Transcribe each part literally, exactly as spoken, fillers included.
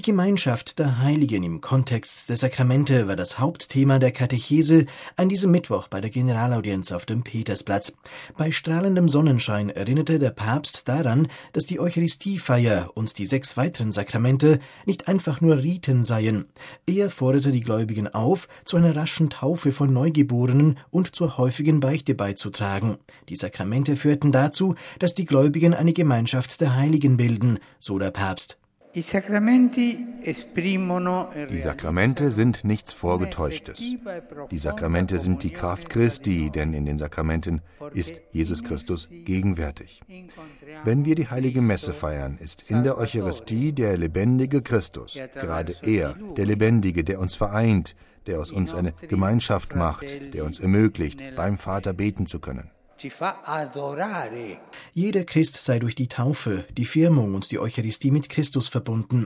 Die Gemeinschaft der Heiligen im Kontext der Sakramente war das Hauptthema der Katechese an diesem Mittwoch bei der Generalaudienz auf dem Petersplatz. Bei strahlendem Sonnenschein erinnerte der Papst daran, dass die Eucharistiefeier und die sechs weiteren Sakramente nicht einfach nur Riten seien. Er forderte die Gläubigen auf, zu einer raschen Taufe von Neugeborenen und zur häufigen Beichte beizutragen. Die Sakramente führten dazu, dass die Gläubigen eine Gemeinschaft der Heiligen bilden, so der Papst. Die Sakramente sind nichts Vorgetäuschtes. Die Sakramente sind die Kraft Christi, denn in den Sakramenten ist Jesus Christus gegenwärtig. Wenn wir die heilige Messe feiern, ist in der Eucharistie der lebendige Christus, gerade er, der Lebendige, der uns vereint, der aus uns eine Gemeinschaft macht, der uns ermöglicht, beim Vater beten zu können. Jeder Christ sei durch die Taufe, die Firmung und die Eucharistie mit Christus verbunden.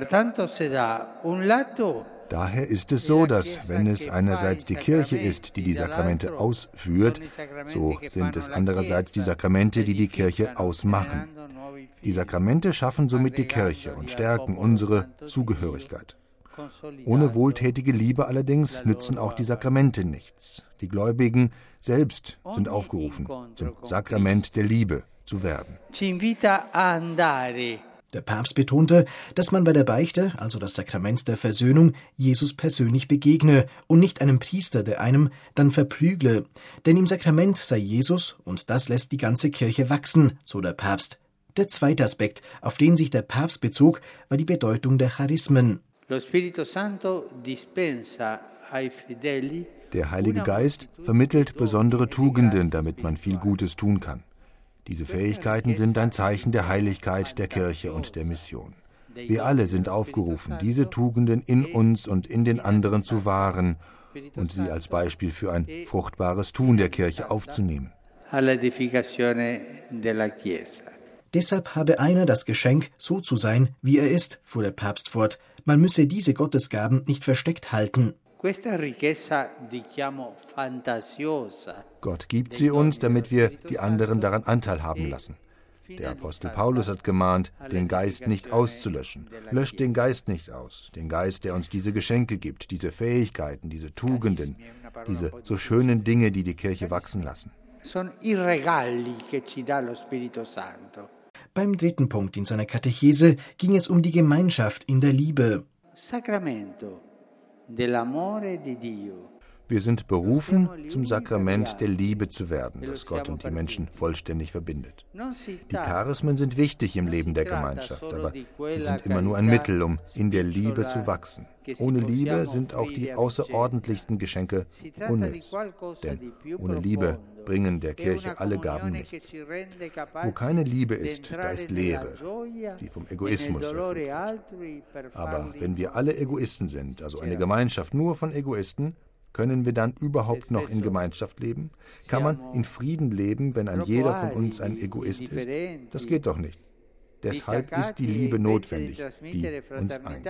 Daher ist es so, dass, wenn es einerseits die Kirche ist, die die Sakramente ausführt, so sind es andererseits die Sakramente, die die Kirche ausmachen. Die Sakramente schaffen somit die Kirche und stärken unsere Zugehörigkeit. Ohne wohltätige Liebe allerdings nützen auch die Sakramente nichts. Die Gläubigen selbst sind aufgerufen, zum Sakrament der Liebe zu werden. Der Papst betonte, dass man bei der Beichte, also das Sakrament der Versöhnung, Jesus persönlich begegne und nicht einem Priester, der einem dann verprügle. Denn im Sakrament sei Jesus, und das lässt die ganze Kirche wachsen, so der Papst. Der zweite Aspekt, auf den sich der Papst bezog, war die Bedeutung der Charismen. Der Heilige Geist vermittelt besondere Tugenden, damit man viel Gutes tun kann. Diese Fähigkeiten sind ein Zeichen der Heiligkeit der Kirche und der Mission. Wir alle sind aufgerufen, diese Tugenden in uns und in den anderen zu wahren und sie als Beispiel für ein fruchtbares Tun der Kirche aufzunehmen. Deshalb habe einer das Geschenk, so zu sein, wie er ist, fuhr der Papst fort. Man müsse diese Gottesgaben nicht versteckt halten. Gott gibt sie uns, damit wir die anderen daran Anteil haben lassen. Der Apostel Paulus hat gemahnt, den Geist nicht auszulöschen. Löscht den Geist nicht aus. Den Geist, der uns diese Geschenke gibt, diese Fähigkeiten, diese Tugenden, diese so schönen Dinge, die die Kirche wachsen lassen. Beim dritten Punkt in seiner Katechese ging es um die Gemeinschaft in der Liebe. Wir sind berufen, zum Sakrament der Liebe zu werden, das Gott und die Menschen vollständig verbindet. Die Charismen sind wichtig im Leben der Gemeinschaft, aber sie sind immer nur ein Mittel, um in der Liebe zu wachsen. Ohne Liebe sind auch die außerordentlichsten Geschenke unnütz, denn ohne Liebe bringen der Kirche alle Gaben nichts. Wo keine Liebe ist, da ist Leere, die vom Egoismus erfüllt wird. Aber wenn wir alle Egoisten sind, also eine Gemeinschaft nur von Egoisten, können wir dann überhaupt noch in Gemeinschaft leben? Kann man in Frieden leben, wenn ein jeder von uns ein Egoist ist? Das geht doch nicht. Deshalb ist die Liebe notwendig, die uns eint.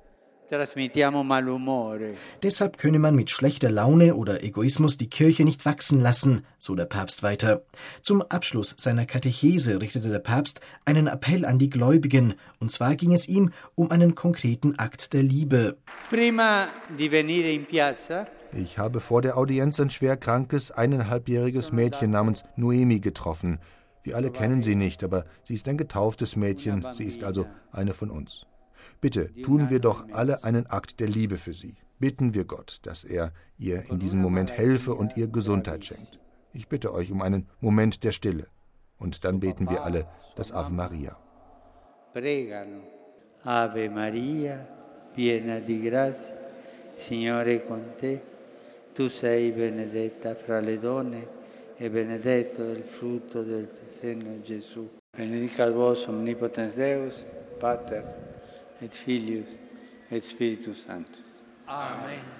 Deshalb könne man mit schlechter Laune oder Egoismus die Kirche nicht wachsen lassen, so der Papst weiter. Zum Abschluss seiner Katechese richtete der Papst einen Appell an die Gläubigen, und zwar ging es ihm um einen konkreten Akt der Liebe. Ich habe vor der Audienz ein schwer krankes, eineinhalbjähriges Mädchen namens Noemi getroffen. Wir alle kennen sie nicht, aber sie ist ein getauftes Mädchen, sie ist also eine von uns. Bitte tun wir doch alle einen Akt der Liebe für sie. Bitten wir Gott, dass er ihr in diesem Moment helfe und ihr Gesundheit schenkt. Ich bitte euch um einen Moment der Stille. Und dann beten wir alle das Ave Maria. Pregano. Ave Maria, piena di grazia, Signore è con te. Tu sei benedetta fra le donne e benedetto è il frutto del tuo seno, Gesù. Benedicat vos omnipotens Deus, Pater et Filius et Spiritus Sanctus. Amen.